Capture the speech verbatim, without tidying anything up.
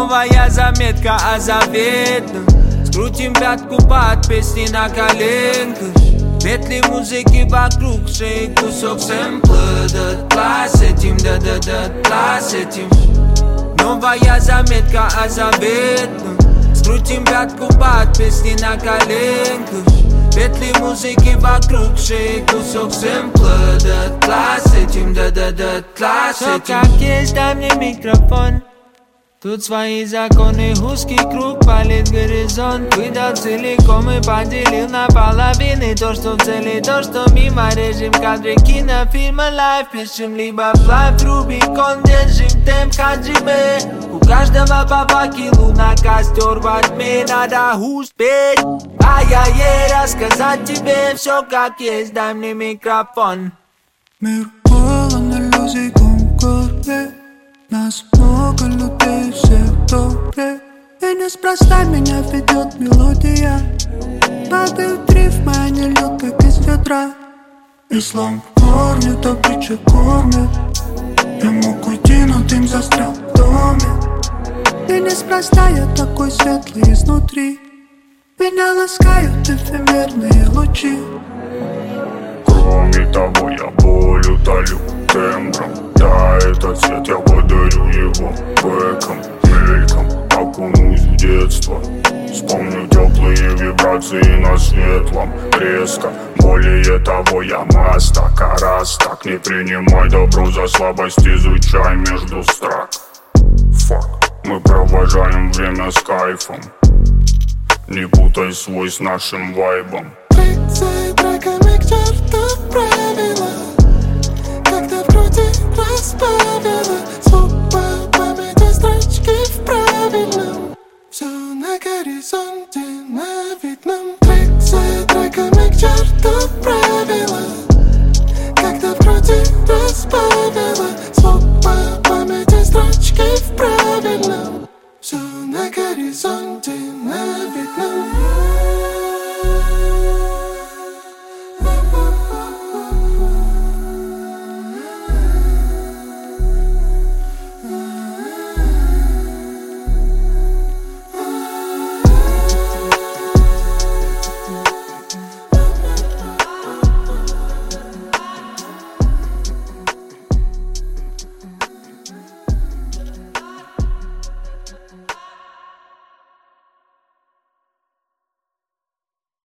Новая заметка о заветном. Скрутим пятку под песни на коленках. Петли музыки вокруг шеи, кусок сэмпла. Дотла с этим, да-да-да-тла с этим. Новая заметка о заветном. Скрутим пятку под песни на коленках. Петли музыки вокруг шеи, кусок сэмпла. Дотла с этим, да-да-да-тла с этим. Всё как есть, дай мне микрофон. Тут свои законы, узкий круг, палит горизонт. Выдал целиком и поделил на половины. То, что в цели, то, что мимо. Режим кадры кинофильма лайв. Пишем либо флайв, Рубикон. Держим темп хаджиме. У каждого по факелу на костер во тьме. Надо успеть, а я ей рассказать тебе все как есть. Дай мне микрофон. Мир полон иллюзий, конкорде. Нас много людей, все добрые. И неспроста меня ведет мелодия. Падают рифмы, они льют, как из ведра. Ислам кормит, а притча кормит. Я мог уйти, но дым застрял в доме. И неспроста я такой светлый изнутри. Меня ласкают эфемерные лучи. Кроме того, я боль утолю тембром. Да, этот цвет я подарю его бэком, мельком. Окунусь в детство. Вспомню теплые вибрации на светлом. Резко, более того, я мастак. А раз так, не принимай добро за слабость. Изучай между строк. Фак, мы провожаем время с кайфом. Не путай свой с нашим вайбом. Тридцать треками к черту правила. Когда в груди расправила звук.